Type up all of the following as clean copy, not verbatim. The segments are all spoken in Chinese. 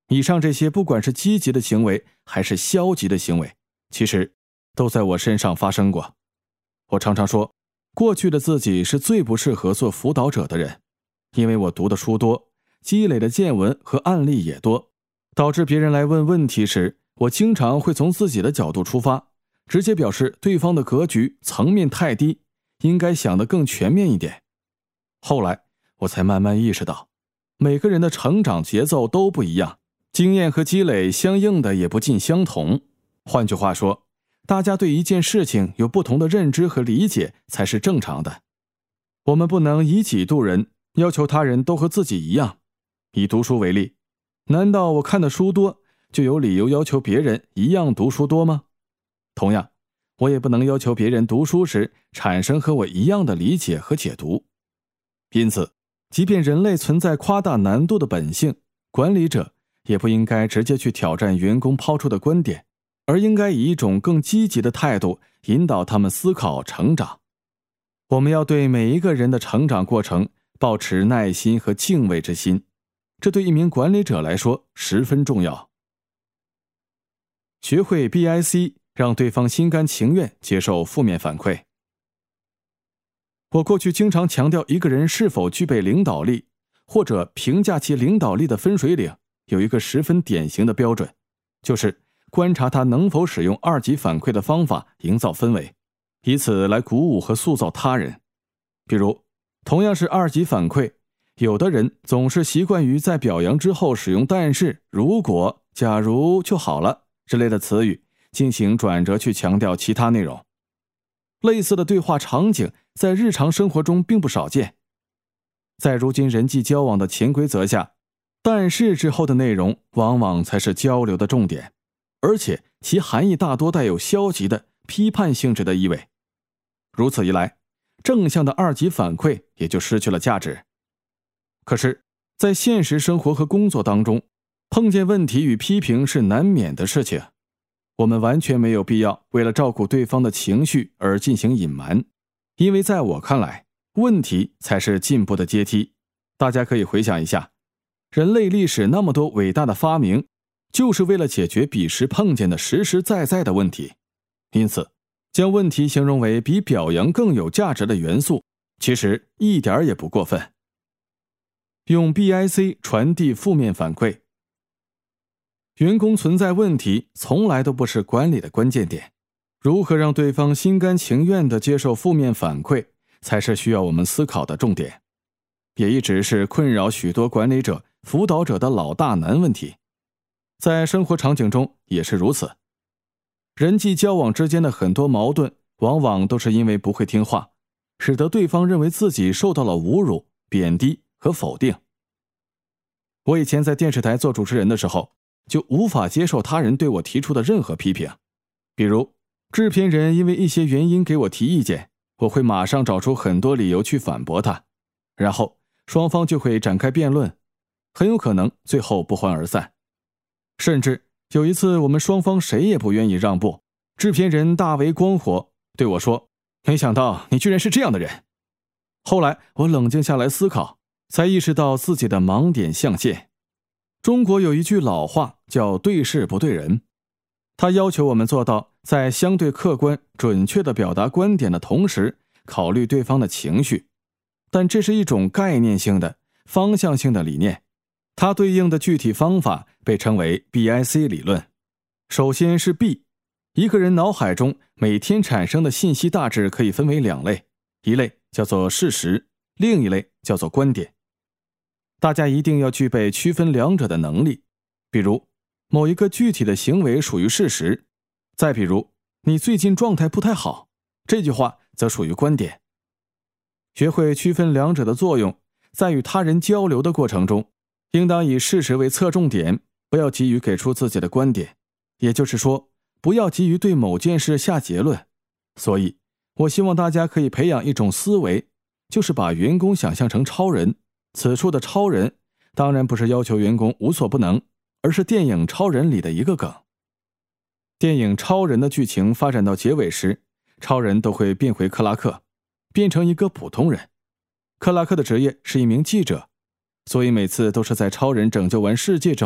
以上这些不管是积极的行为还是消极的行为，其实都在我身上发生过。我常常说，过去的自己是最不适合做辅导者的人，因为我读的书多，积累的见闻和案例也多，导致别人来问问题时，我经常会从自己的角度出发，直接表示对方的格局层面太低，应该想得更全面一点。后来我才慢慢意识到，每个人的成长节奏都不一样，经验和积累相应的也不尽相同。换句话说，大家对一件事情有不同的认知和理解才是正常的。我们不能以己度人，要求他人都和自己一样。以读书为例，难道我看的书多，就有理由要求别人一样读书多吗？同样，我也不能要求别人读书时产生和我一样的理解和解读。因此，即便人类存在夸大难度的本性，管理者也不应该直接去挑战员工抛出的观点，而应该以一种更积极的态度引导他们思考成长。我们要对每一个人的成长过程抱持耐心和敬畏之心，这对一名管理者来说十分重要。学会 BIC， 让对方心甘情愿接受负面反馈。我过去经常强调一个人是否具备领导力，或者评价其领导力的分水岭，有一个十分典型的标准，就是观察他能否使用2级反馈的方法营造氛围，以此来鼓舞和塑造他人。比如，同样是2级反馈，有的人总是习惯于在表扬之后使用但是、如果、假如就好了之类的词语进行转折去强调其他内容。类似的对话场景在日常生活中并不少见。在如今人际交往的潜规则下，但是之后的内容往往才是交流的重点，而且其含义大多带有消极的批判性质的意味。如此一来，正向的2级反馈也就失去了价值。可是，在现实生活和工作当中，碰见问题与批评是难免的事情。我们完全没有必要为了照顾对方的情绪而进行隐瞒，因为在我看来，问题才是进步的阶梯。大家可以回想一下，人类历史那么多伟大的发明，就是为了解决彼时碰见的实实在在的问题。因此，将问题形容为比表扬更有价值的元素，其实一点也不过分。用 BIC 传递负面反馈。员工存在问题从来都不是管理的关键点，如何让对方心甘情愿地接受负面反馈，才是需要我们思考的重点，也一直是困扰许多管理者、辅导者的老大难问题。在生活场景中也是如此，人际交往之间的很多矛盾，往往都是因为不会听话，使得对方认为自己受到了侮辱、贬低和否定。我以前在电视台做主持人的时候，就无法接受他人对我提出的任何批评。比如，制片人因为一些原因给我提意见，我会马上找出很多理由去反驳他，然后双方就会展开辩论，很有可能最后不欢而散。甚至有一次我们双方谁也不愿意让步，制片人大为光火，对我说：“没想到你居然是这样的人。”后来我冷静下来思考，才意识到自己的盲点象限。中国有一句老话叫对事不对人，它要求我们做到在相对客观、准确地表达观点的同时，考虑对方的情绪。但这是一种概念性的、方向性的理念，它对应的具体方法被称为 BIC 理论。首先是 B， 一个人脑海中每天产生的信息大致可以分为2类，一类叫做事实，另一类叫做观点。大家一定要具备区分2者的能力。比如，某一个具体的行为属于事实，再比如，你最近状态不太好，这句话则属于观点。学会区分2者的作用，在与他人交流的过程中，应当以事实为侧重点，不要急于给出自己的观点，也就是说，不要急于对某件事下结论。所以，我希望大家可以培养一种思维，就是把员工想象成超人。此处的超人当然不是要求员工无所不能，而是电影《超人》里的一个梗。电影《超人》的剧情发展到结尾时，超人都会变回克拉克，变成一个普通人。克拉克的职业是一名记者，所以每次都是在超人拯救完世界之后，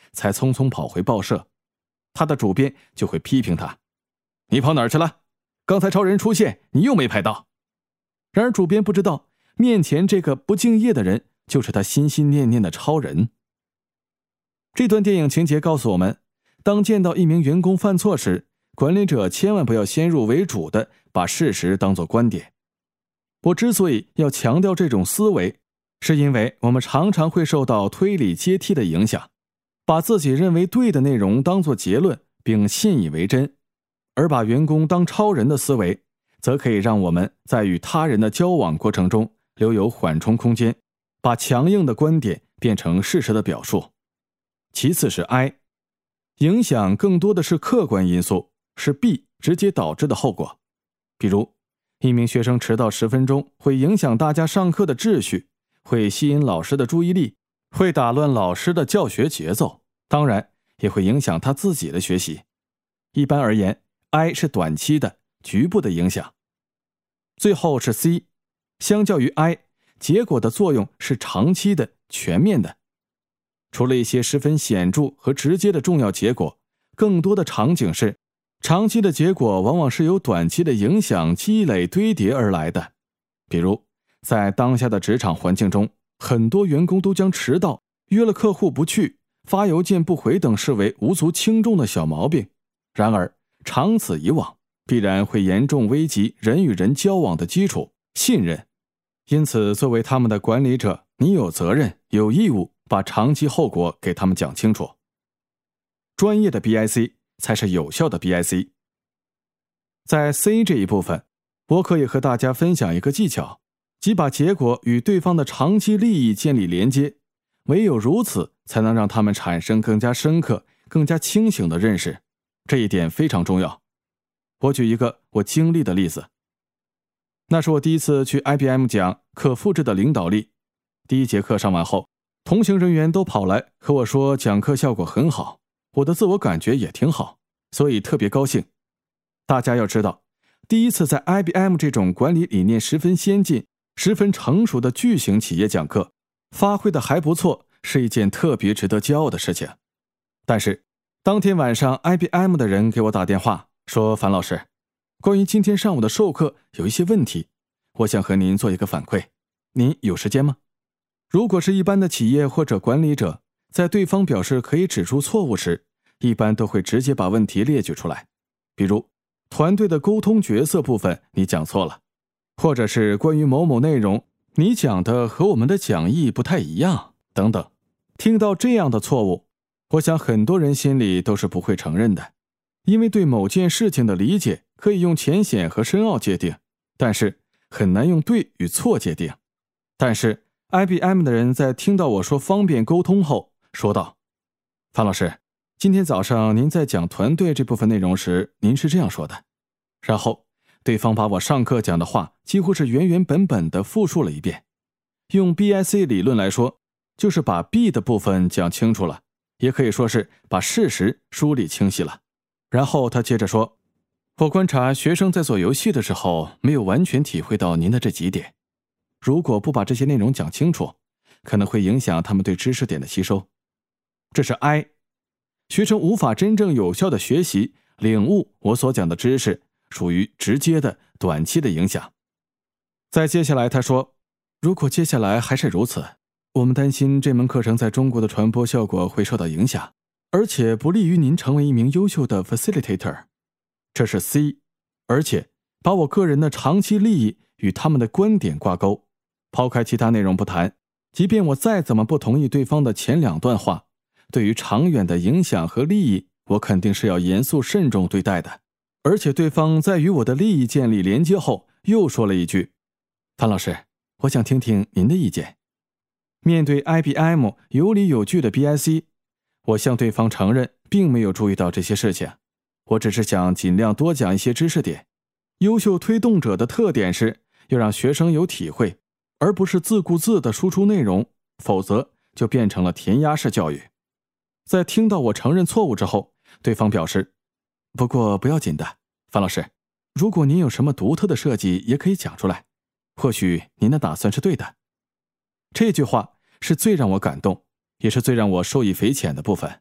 才匆匆跑回报社，他的主编就会批评他：你跑哪儿去了？刚才超人出现，你又没拍到。然而主编不知道，面前这个不敬业的人就是他心心念念的超人。这段电影情节告诉我们，当见到一名员工犯错时，管理者千万不要先入为主的把事实当作观点。我之所以要强调这种思维，是因为我们常常会受到推理阶梯的影响，把自己认为对的内容当作结论并信以为真，而把员工当超人的思维，则可以让我们在与他人的交往过程中留有缓冲空间，把强硬的观点变成事实的表述。其次是 I， 影响更多的是客观因素，是 B 直接导致的后果。比如一名学生迟到10分钟，会影响大家上课的秩序，会吸引老师的注意力，会打乱老师的教学节奏，当然也会影响他自己的学习。一般而言， I 是短期的、局部的影响。最后是 C， 相较于 I， 结果的作用是长期的、全面的。除了一些十分显著和直接的重要结果，更多的场景是长期的结果往往是由短期的影响积累堆叠而来的。比如在当下的职场环境中，很多员工都将迟到、约了客户不去、发邮件不回等视为无足轻重的小毛病，然而长此以往，必然会严重危及人与人交往的基础信任。因此作为他们的管理者，你有责任、有义务把长期后果给他们讲清楚。专业的 BIC 才是有效的 BIC。 在 C 这一部分，我可以和大家分享一个技巧，即把结果与对方的长期利益建立连接，唯有如此才能让他们产生更加深刻、更加清醒的认识，这一点非常重要。我举一个我经历的例子，那是我第一次去 IBM 讲可复制的领导力。第一节课上完后，同行人员都跑来和我说讲课效果很好，我的自我感觉也挺好，所以特别高兴。大家要知道，第一次在 IBM 这种管理理念十分先进、十分成熟的巨型企业讲课，发挥的还不错，是一件特别值得骄傲的事情。但是当天晚上 IBM 的人给我打电话说，樊老师，关于今天上午的授课有一些问题，我想和您做一个反馈，您有时间吗？如果是一般的企业或者管理者，在对方表示可以指出错误时，一般都会直接把问题列举出来，比如团队的沟通角色部分你讲错了，或者是关于某某内容你讲的和我们的讲义不太一样等等。听到这样的错误，我想很多人心里都是不会承认的，因为对某件事情的理解可以用浅显和深奥界定，但是很难用对与错界定。但是 IBM 的人在听到我说方便沟通后说道，樊老师，今天早上您在讲团队这部分内容时，您是这样说的。然后对方把我上课讲的话几乎是原原本本地复述了一遍。用 BIC 理论来说，就是把 B 的部分讲清楚了，也可以说是把事实梳理清晰了。然后他接着说，我观察学生在做游戏的时候，没有完全体会到您的这几点。如果不把这些内容讲清楚，可能会影响他们对知识点的吸收。这是 I， 学生无法真正有效的学习、领悟我所讲的知识，属于直接的、短期的影响。再接下来他说，如果接下来还是如此，我们担心这门课程在中国的传播效果会受到影响，而且不利于您成为一名优秀的 facilitator。 这是 C， 而且把我个人的长期利益与他们的观点挂钩，抛开其他内容不谈，即便我再怎么不同意对方的前两段话，对于长远的影响和利益，我肯定是要严肃慎重对待的。而且对方在与我的利益建立连接后，又说了一句，樊老师，我想听听您的意见。面对 IBM 有理有据的 BIC， 我向对方承认并没有注意到这些事情，我只是想尽量多讲一些知识点。优秀推动者的特点是要让学生有体会，而不是自顾自地输出内容，否则就变成了填鸭式教育。在听到我承认错误之后，对方表示，不过不要紧的，樊老师，如果您有什么独特的设计也可以讲出来，或许您的打算是对的。这句话是最让我感动，也是最让我受益匪浅的部分。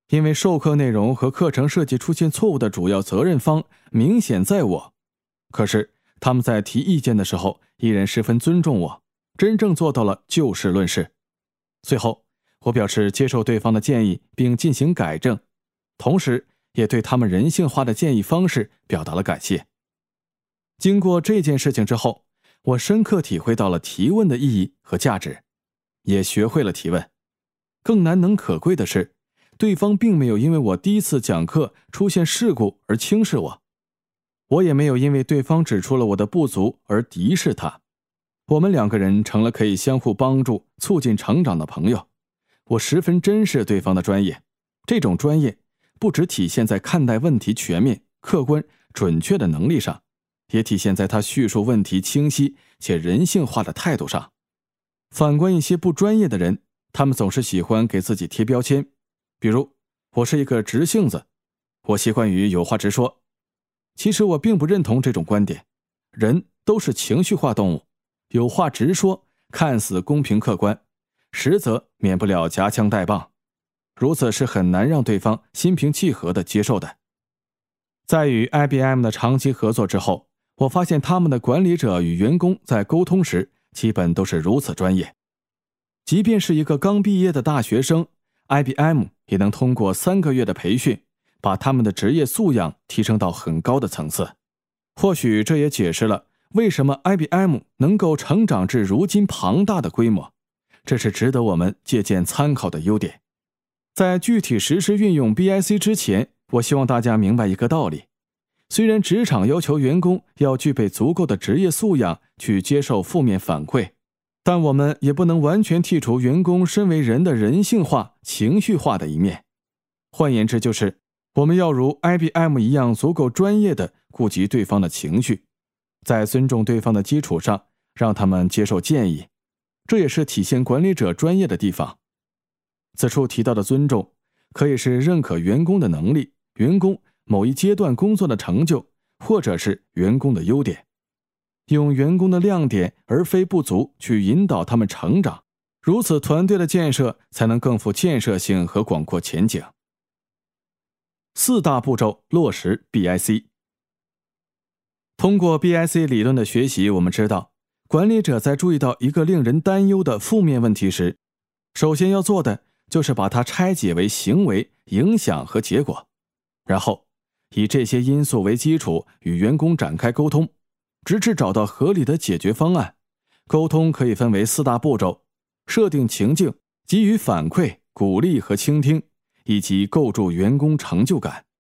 因为授课内容和课程设计出现错误的主要责任方明显在我。可是他们在提意见的时候依然十分尊重我，真正做到了就事论事。最后我表示接受对方的建议并进行改正，同时也对他们人性化的建议方式表达了感谢。经过这件事情之后，我深刻体会到了提问的意义和价值，也学会了提问。更难能可贵的是，对方并没有因为我第一次讲课出现事故而轻视我，我也没有因为对方指出了我的不足而敌视他。我们两个人成了可以相互帮助、促进成长的朋友。我十分珍视对方的专业，这种专业不只体现在看待问题全面、客观、准确的能力上，也体现在他叙述问题清晰且人性化的态度上。反观一些不专业的人，他们总是喜欢给自己贴标签，比如我是一个直性子，我习惯于有话直说。其实我并不认同这种观点，人都是情绪化动物，有话直说看似公平客观，实则免不了夹枪带棒，如此是很难让对方心平气和地接受的。在与 IBM 的长期合作之后，我发现他们的管理者与员工在沟通时基本都是如此专业。即便是一个刚毕业的大学生， IBM 也能通过3个月的培训，把他们的职业素养提升到很高的层次。或许这也解释了为什么 IBM 能够成长至如今庞大的规模，这是值得我们借鉴参考的优点。在具体实施运用 BIC 之前，我希望大家明白一个道理，虽然职场要求员工要具备足够的职业素养去接受负面反馈，但我们也不能完全剔除员工身为人的人性化、情绪化的一面。换言之，就是我们要如 IBM 一样足够专业地顾及对方的情绪，在尊重对方的基础上，让他们接受建议，这也是体现管理者专业的地方。此处提到的尊重，可以是认可员工的能力、员工某一阶段工作的成就，或者是员工的优点。用员工的亮点而非不足去引导他们成长，如此团队的建设才能更富建设性和广阔前景。4大步骤落实 BIC。 通过 BIC 理论的学习，我们知道管理者在注意到一个令人担忧的负面问题时，首先要做的就是把它拆解为行为、影响和结果，然后以这些因素为基础与员工展开沟通，直至找到合理的解决方案。沟通可以分为4大步骤：设定情境、给予反馈、鼓励和倾听，以及构筑员工成就感。